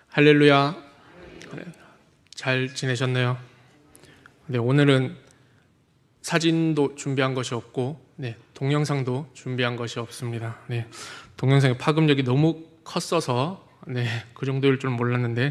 할렐루야. 잘 지내셨나요? 네, 오늘은 사진도 준비한 것이 없고, 동영상도 준비한 것이 없습니다. 동영상의 파급력이 너무 컸어서, 그 정도일 줄 몰랐는데,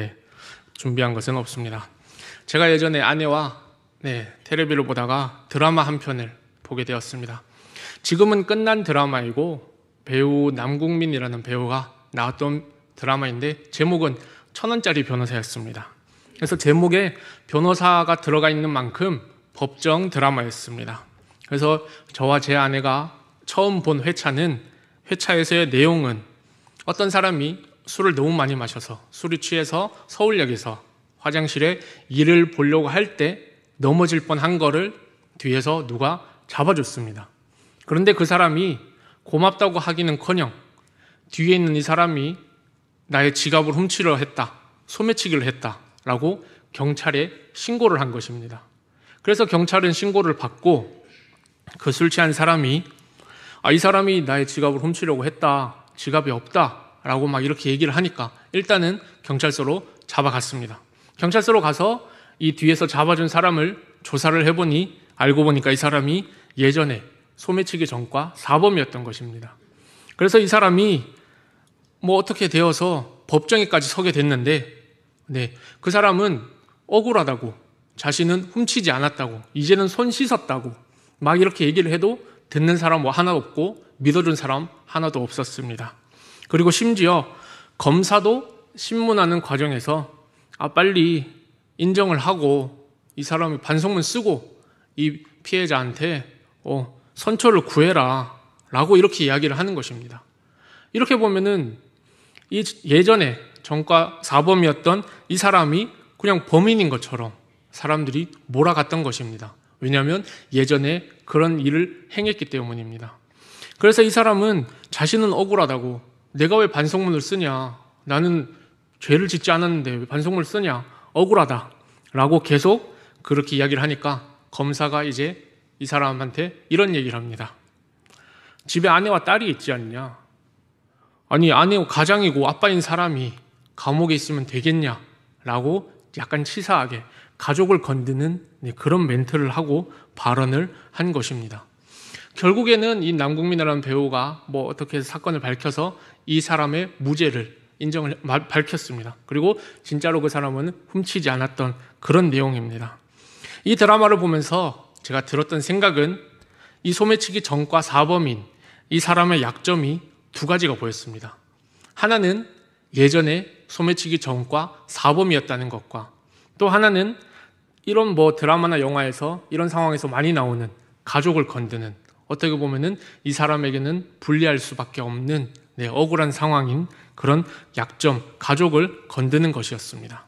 준비한 것은 없습니다. 제가 예전에 아내와, 텔레비를 보다가 드라마 한 편을 보게 되었습니다. 지금은 끝난 드라마이고, 배우 남궁민이라는 배우가 나왔던 드라마인데, 제목은 1,000원짜리 변호사였습니다. 그래서 제목에 변호사가 들어가 있는 만큼 법정 드라마였습니다. 그래서 저와 제 아내가 처음 본 회차에서의 내용은 어떤 사람이 술을 너무 많이 마셔서 술이 취해서 서울역에서 화장실에 일을 보려고 할 때 넘어질 뻔한 거를 뒤에서 누가 잡아줬습니다. 그런데 그 사람이 고맙다고 하기는커녕 뒤에 있는 이 사람이 나의 지갑을 훔치려 했다, 소매치기를 했다라고 경찰에 신고를 한 것입니다. 그래서 경찰은 신고를 받고 그 술 취한 사람이 이 사람이 나의 지갑을 훔치려고 했다, 지갑이 없다라고 막 이렇게 얘기를 하니까 일단은 경찰서로 잡아갔습니다. 경찰서로 가서 이 뒤에서 잡아준 사람을 조사를 해보니 알고 보니까 이 사람이 예전에 소매치기 전과 사범이었던 것입니다. 그래서 이 사람이 어떻게 되어서 법정에까지 서게 됐는데, 그 사람은 억울하다고, 자신은 훔치지 않았다고, 이제는 손 씻었다고 막 이렇게 얘기를 해도 듣는 사람 하나도 없고 믿어준 사람 하나도 없었습니다. 그리고 심지어 검사도 신문하는 과정에서 빨리 인정을 하고 이 사람이 반성문 쓰고 이 피해자한테 선처를 구해라 라고 이렇게 이야기를 하는 것입니다. 이렇게 보면은 이 예전에 전과 사범이었던 이 사람이 그냥 범인인 것처럼 사람들이 몰아갔던 것입니다. 왜냐하면 예전에 그런 일을 행했기 때문입니다. 그래서 이 사람은 자신은 억울하다고, 내가 왜 반성문을 쓰냐, 나는 죄를 짓지 않았는데 왜 반성문을 쓰냐, 억울하다라고 계속 그렇게 이야기를 하니까 검사가 이제 이 사람한테 이런 얘기를 합니다. 집에 아내와 딸이 있지 않냐, 아니 아내고 가장이고 아빠인 사람이 감옥에 있으면 되겠냐라고 약간 치사하게 가족을 건드는 그런 멘트를 하고 발언을 한 것입니다. 결국에는 이 남궁민이라는 배우가 어떻게 해서 사건을 밝혀서 이 사람의 무죄를 밝혔습니다. 그리고 진짜로 그 사람은 훔치지 않았던 그런 내용입니다. 이 드라마를 보면서 제가 들었던 생각은 이 소매치기 전과 사범인 이 사람의 약점이 두 가지가 보였습니다. 하나는 예전에 소매치기 전과 사범이었다는 것과, 또 하나는 이런 드라마나 영화에서 이런 상황에서 많이 나오는 가족을 건드는, 어떻게 보면은 이 사람에게는 불리할 수밖에 없는 억울한 상황인 그런 약점, 가족을 건드는 것이었습니다.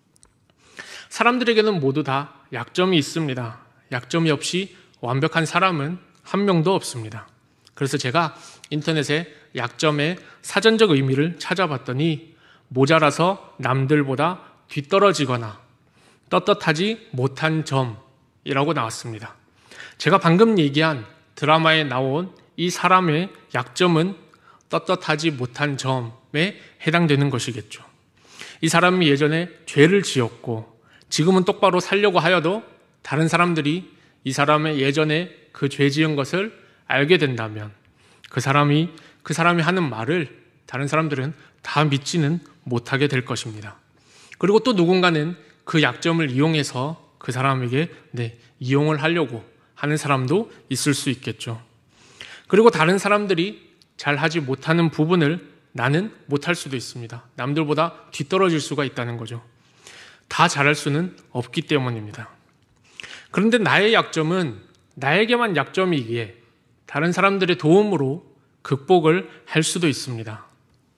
사람들에게는 모두 다 약점이 있습니다. 약점이 없이 완벽한 사람은 한 명도 없습니다. 그래서 제가 인터넷에 약점의 사전적 의미를 찾아봤더니 모자라서 남들보다 뒤떨어지거나 떳떳하지 못한 점이라고 나왔습니다. 제가 방금 얘기한 드라마에 나온 이 사람의 약점은 떳떳하지 못한 점에 해당되는 것이겠죠. 이 사람이 예전에 죄를 지었고 지금은 똑바로 살려고 하여도 다른 사람들이 이 사람의 예전에 그 죄 지은 것을 알게 된다면 그 사람이 하는 말을 다른 사람들은 다 믿지는 못하게 될 것입니다. 그리고 또 누군가는 그 약점을 이용해서 그 사람에게 이용을 하려고 하는 사람도 있을 수 있겠죠. 그리고 다른 사람들이 잘하지 못하는 부분을 나는 못할 수도 있습니다. 남들보다 뒤떨어질 수가 있다는 거죠. 다 잘할 수는 없기 때문입니다. 그런데 나의 약점은 나에게만 약점이기에 다른 사람들의 도움으로 극복을 할 수도 있습니다.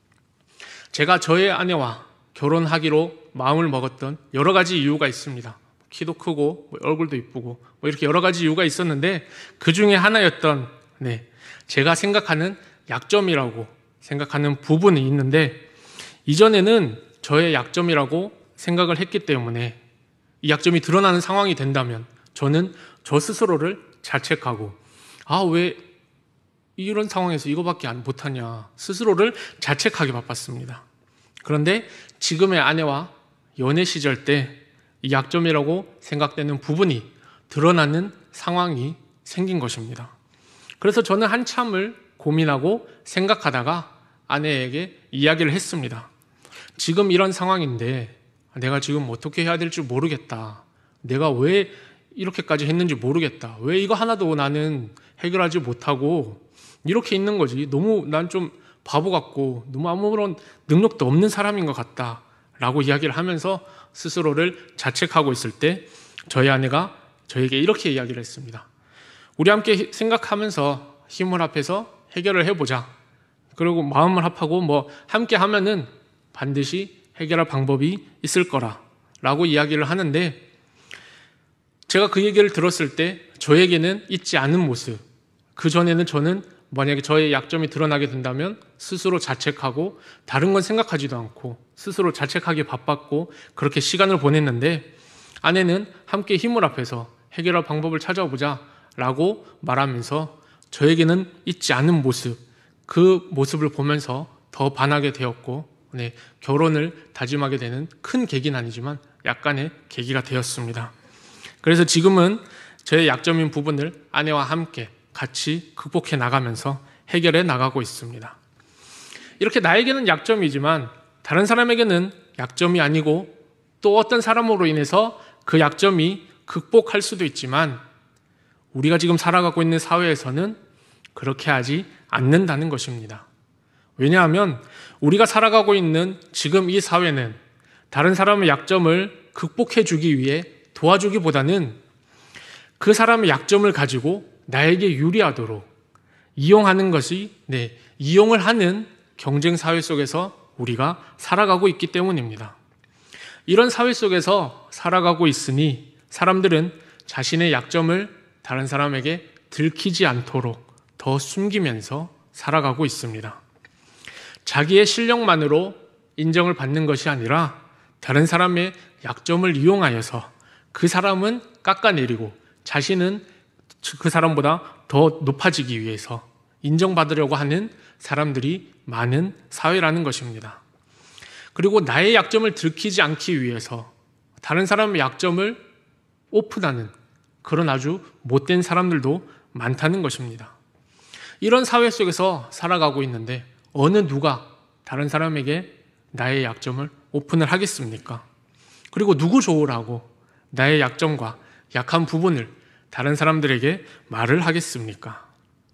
제가 저의 아내와 결혼하기로 마음을 먹었던 여러 가지 이유가 있습니다. 키도 크고 얼굴도 이쁘고 이렇게 여러 가지 이유가 있었는데 그 중에 하나였던 제가 생각하는 약점이라고 생각하는 부분이 있는데, 이전에는 저의 약점이라고 생각을 했기 때문에 이 약점이 드러나는 상황이 된다면 저는 저 스스로를 자책하고 왜 이런 상황에서 이거밖에 못하냐 스스로를 자책하기 바빴습니다. 그런데 지금의 아내와 연애 시절 때 이 약점이라고 생각되는 부분이 드러나는 상황이 생긴 것입니다. 그래서 저는 한참을 고민하고 생각하다가 아내에게 이야기를 했습니다. 지금 이런 상황인데 내가 지금 어떻게 해야 될지 모르겠다. 내가 왜 이렇게까지 했는지 모르겠다. 왜 이거 하나도 나는 해결하지 못하고 이렇게 있는 거지. 너무 난 좀 바보 같고 너무 아무런 능력도 없는 사람인 것 같다. 라고 이야기를 하면서 스스로를 자책하고 있을 때 저희 아내가 저에게 이렇게 이야기를 했습니다. 우리 함께 생각하면서 힘을 합해서 해결을 해보자. 그리고 마음을 합하고 함께 하면은 반드시 해결할 방법이 있을 거라 라고 이야기를 하는데, 제가 그 얘기를 들었을 때 저에게는 있지 않은 모습, 그 전에는 저는 만약에 저의 약점이 드러나게 된다면 스스로 자책하고 다른 건 생각하지도 않고 스스로 자책하기에 바빴고 그렇게 시간을 보냈는데, 아내는 함께 힘을 합해서 해결할 방법을 찾아보자 라고 말하면서 저에게는 있지 않은 모습, 그 모습을 보면서 더 반하게 되었고, 결혼을 다짐하게 되는 큰 계기는 아니지만 약간의 계기가 되었습니다. 그래서 지금은 저의 약점인 부분을 아내와 함께 같이 극복해 나가면서 해결해 나가고 있습니다. 이렇게 나에게는 약점이지만 다른 사람에게는 약점이 아니고 또 어떤 사람으로 인해서 그 약점이 극복할 수도 있지만 우리가 지금 살아가고 있는 사회에서는 그렇게 하지 않는다는 것입니다. 왜냐하면 우리가 살아가고 있는 지금 이 사회는 다른 사람의 약점을 극복해 주기 위해 도와주기보다는 그 사람의 약점을 가지고 나에게 유리하도록 이용하는 것이, 이용을 하는 경쟁 사회 속에서 우리가 살아가고 있기 때문입니다. 이런 사회 속에서 살아가고 있으니 사람들은 자신의 약점을 다른 사람에게 들키지 않도록 더 숨기면서 살아가고 있습니다. 자기의 실력만으로 인정을 받는 것이 아니라 다른 사람의 약점을 이용하여서 그 사람은 깎아내리고 자신은 그 사람보다 더 높아지기 위해서 인정받으려고 하는 사람들이 많은 사회라는 것입니다. 그리고 나의 약점을 들키지 않기 위해서 다른 사람의 약점을 오픈하는 그런 아주 못된 사람들도 많다는 것입니다. 이런 사회 속에서 살아가고 있는데 어느 누가 다른 사람에게 나의 약점을 오픈을 하겠습니까? 그리고 누구 좋으라고 나의 약점과 약한 부분을 다른 사람들에게 말을 하겠습니까?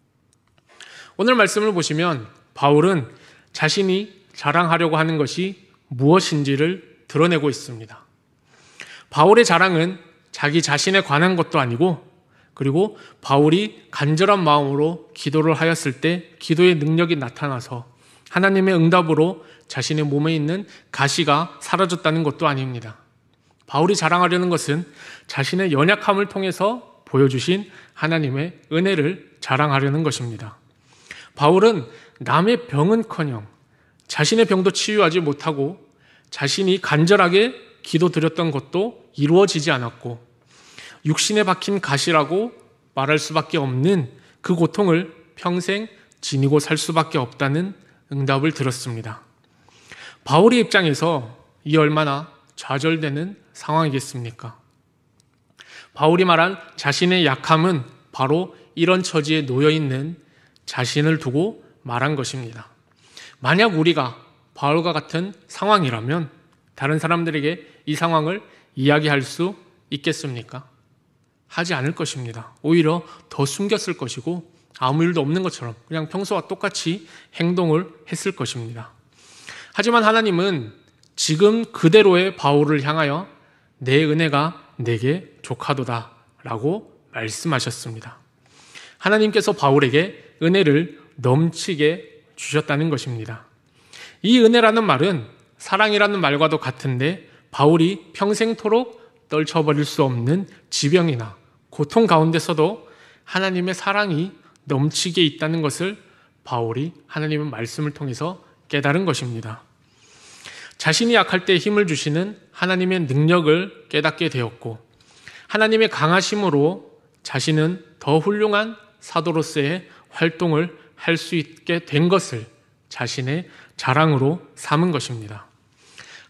오늘 말씀을 보시면 바울은 자신이 자랑하려고 하는 것이 무엇인지를 드러내고 있습니다. 바울의 자랑은 자기 자신에 관한 것도 아니고, 그리고 바울이 간절한 마음으로 기도를 하였을 때 기도의 능력이 나타나서 하나님의 응답으로 자신의 몸에 있는 가시가 사라졌다는 것도 아닙니다. 바울이 자랑하려는 것은 자신의 연약함을 통해서 보여주신 하나님의 은혜를 자랑하려는 것입니다. 바울은 남의 병은커녕 자신의 병도 치유하지 못하고 자신이 간절하게 기도드렸던 것도 이루어지지 않았고 육신에 박힌 가시라고 말할 수밖에 없는 그 고통을 평생 지니고 살 수밖에 없다는 응답을 들었습니다. 바울의 입장에서 이 얼마나 좌절되는 상황이겠습니까? 바울이 말한 자신의 약함은 바로 이런 처지에 놓여있는 자신을 두고 말한 것입니다. 만약 우리가 바울과 같은 상황이라면 다른 사람들에게 이 상황을 이야기할 수 있겠습니까? 하지 않을 것입니다. 오히려 더 숨겼을 것이고 아무 일도 없는 것처럼 그냥 평소와 똑같이 행동을 했을 것입니다. 하지만 하나님은 지금 그대로의 바울을 향하여 내 은혜가 내게 족하도다 라고 말씀하셨습니다. 하나님께서 바울에게 은혜를 넘치게 주셨다는 것입니다. 이 은혜라는 말은 사랑이라는 말과도 같은데 바울이 평생토록 떨쳐버릴 수 없는 지병이나 고통 가운데서도 하나님의 사랑이 넘치게 있다는 것을 바울이 하나님의 말씀을 통해서 깨달은 것입니다. 자신이 약할 때 힘을 주시는 하나님의 능력을 깨닫게 되었고 하나님의 강하심으로 자신은 더 훌륭한 사도로서의 활동을 할 수 있게 된 것을 자신의 자랑으로 삼은 것입니다.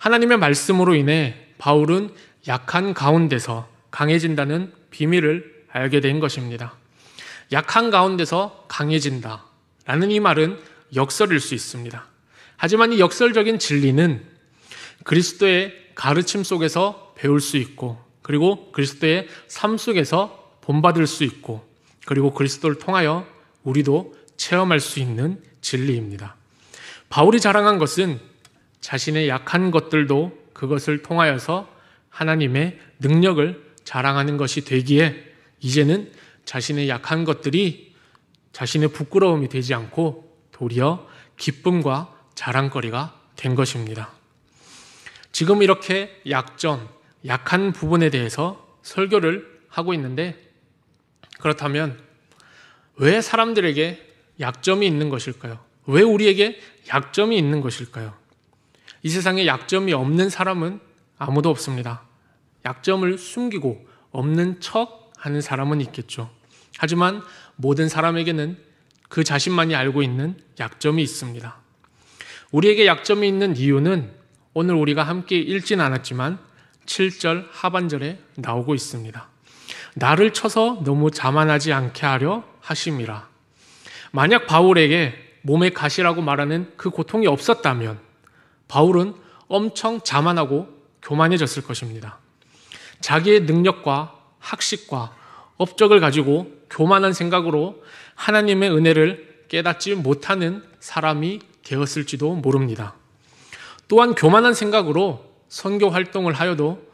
하나님의 말씀으로 인해 바울은 약한 가운데서 강해진다는 비밀을 알게 된 것입니다. 약한 가운데서 강해진다 라는 이 말은 역설일 수 있습니다. 하지만 이 역설적인 진리는 그리스도의 가르침 속에서 배울 수 있고, 그리고 그리스도의 삶 속에서 본받을 수 있고, 그리고 그리스도를 통하여 우리도 체험할 수 있는 진리입니다. 바울이 자랑한 것은 자신의 약한 것들도 그것을 통하여서 하나님의 능력을 자랑하는 것이 되기에 이제는 자신의 약한 것들이 자신의 부끄러움이 되지 않고 도리어 기쁨과 자랑거리가 된 것입니다. 지금 이렇게 약한 부분에 대해서 설교를 하고 있는데, 그렇다면 왜 사람들에게 약점이 있는 것일까요? 왜 우리에게 약점이 있는 것일까요? 이 세상에 약점이 없는 사람은 아무도 없습니다. 약점을 숨기고 없는 척 하는 사람은 있겠죠. 하지만 모든 사람에게는 그 자신만이 알고 있는 약점이 있습니다. 우리에게 약점이 있는 이유는 오늘 우리가 함께 읽진 않았지만 7절 하반절에 나오고 있습니다. 나를 쳐서 너무 자만하지 않게 하려 하심이라. 만약 바울에게 몸의 가시라고 말하는 그 고통이 없었다면 바울은 엄청 자만하고 교만해졌을 것입니다. 자기의 능력과 학식과 업적을 가지고 교만한 생각으로 하나님의 은혜를 깨닫지 못하는 사람이 되었을지도 모릅니다. 또한 교만한 생각으로 선교 활동을 하여도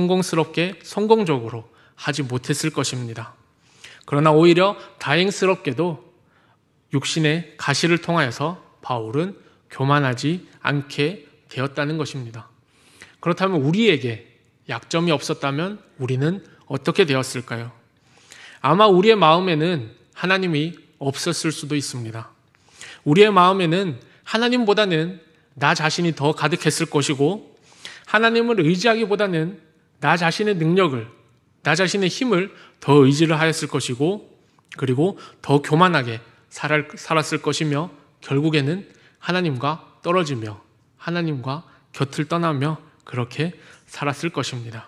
성공적으로 하지 못했을 것입니다. 그러나 오히려 다행스럽게도 육신의 가시를 통하여서 바울은 교만하지 않게 되었다는 것입니다. 그렇다면 우리에게 약점이 없었다면 우리는 어떻게 되었을까요? 아마 우리의 마음에는 하나님이 없었을 수도 있습니다. 우리의 마음에는 하나님보다는 나 자신이 더 가득했을 것이고, 하나님을 의지하기보다는 나 자신의 능력을, 나 자신의 힘을 더 의지를 하였을 것이고, 그리고 더 교만하게 살았을 것이며, 결국에는 하나님과 떨어지며 하나님과 곁을 떠나며 그렇게 살았을 것입니다.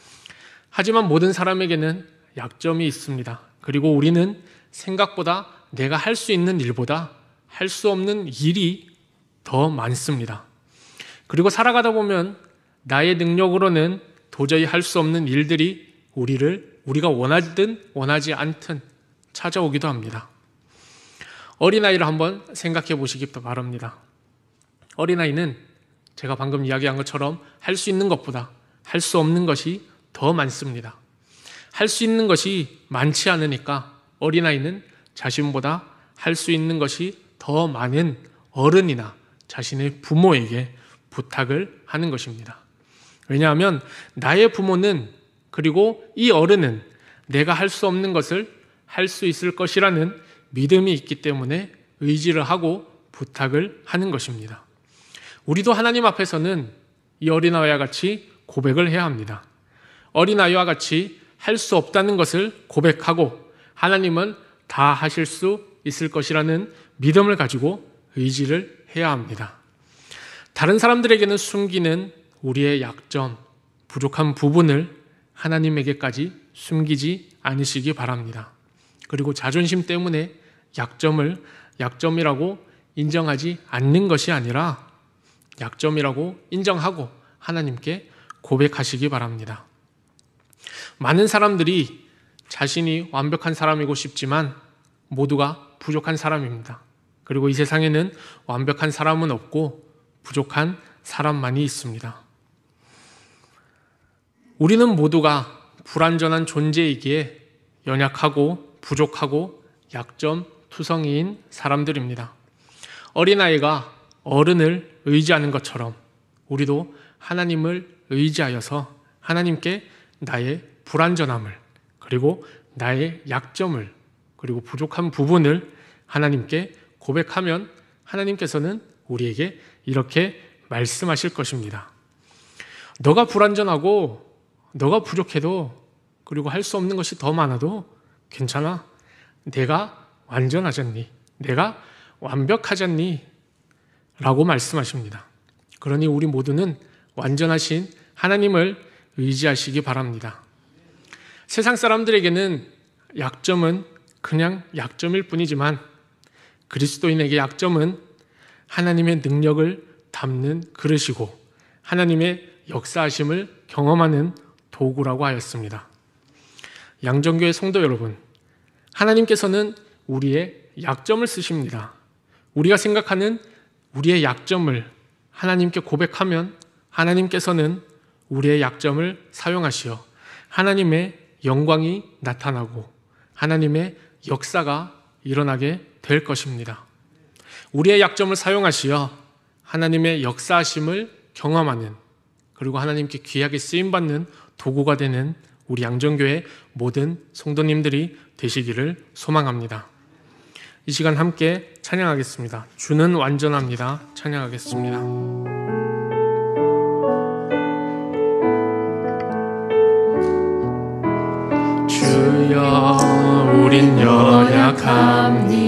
하지만 모든 사람에게는 약점이 있습니다. 그리고 우리는 생각보다 내가 할 수 있는 일보다 할 수 없는 일이 더 많습니다. 그리고 살아가다 보면 나의 능력으로는 도저히 할 수 없는 일들이 우리가 원하든 원하지 않든 찾아오기도 합니다. 어린아이를 한번 생각해 보시기 바랍니다. 어린아이는 제가 방금 이야기한 것처럼 할 수 있는 것보다 할 수 없는 것이 더 많습니다. 할 수 있는 것이 많지 않으니까 어린아이는 자신보다 할 수 있는 것이 더 많은 어른이나 자신의 부모에게 부탁을 하는 것입니다. 왜냐하면 나의 부모는, 그리고 이 어른은 내가 할 수 없는 것을 할 수 있을 것이라는 믿음이 있기 때문에 의지를 하고 부탁을 하는 것입니다. 우리도 하나님 앞에서는 이 어린아이와 같이 고백을 해야 합니다. 어린아이와 같이 할 수 없다는 것을 고백하고 하나님은 다 하실 수 있을 것이라는 믿음을 가지고 의지를 해야 합니다. 다른 사람들에게는 숨기는 우리의 약점, 부족한 부분을 하나님에게까지 숨기지 않으시기 바랍니다. 그리고 자존심 때문에 약점을 약점이라고 인정하지 않는 것이 아니라 약점이라고 인정하고 하나님께 고백하시기 바랍니다. 많은 사람들이 자신이 완벽한 사람이고 싶지만 모두가 부족한 사람입니다. 그리고 이 세상에는 완벽한 사람은 없고 부족한 사람만이 있습니다. 우리는 모두가 불완전한 존재이기에 연약하고 부족하고 약점투성이인 사람들입니다. 어린아이가 어른을 의지하는 것처럼 우리도 하나님을 의지하여서 하나님께 나의 불완전함을, 그리고 나의 약점을, 그리고 부족한 부분을 하나님께 고백하면 하나님께서는 우리에게 이렇게 말씀하실 것입니다. 너가 불완전하고 너가 부족해도, 그리고 할 수 없는 것이 더 많아도 괜찮아. 내가 완전하잖니? 내가 완벽하잖니? 라고 말씀하십니다. 그러니 우리 모두는 완전하신 하나님을 의지하시기 바랍니다. 세상 사람들에게는 약점은 그냥 약점일 뿐이지만 그리스도인에게 약점은 하나님의 능력을 담는 그릇이고 하나님의 역사하심을 경험하는 도구라고 하였습니다. 양정교회 성도 여러분, 하나님께서는 우리의 약점을 쓰십니다. 우리가 생각하는 우리의 약점을 하나님께 고백하면 하나님께서는 우리의 약점을 사용하시어 하나님의 영광이 나타나고 하나님의 역사가 일어나게 될 것입니다. 우리의 약점을 사용하시어 하나님의 역사하심을 경험하는, 그리고 하나님께 귀하게 쓰임받는 도구가 되는 우리 양정교회 모든 성도님들이 되시기를 소망합니다. 이 시간 함께 찬양하겠습니다. 주는 완전합니다. 찬양하겠습니다. 주여 우린 연약합니다.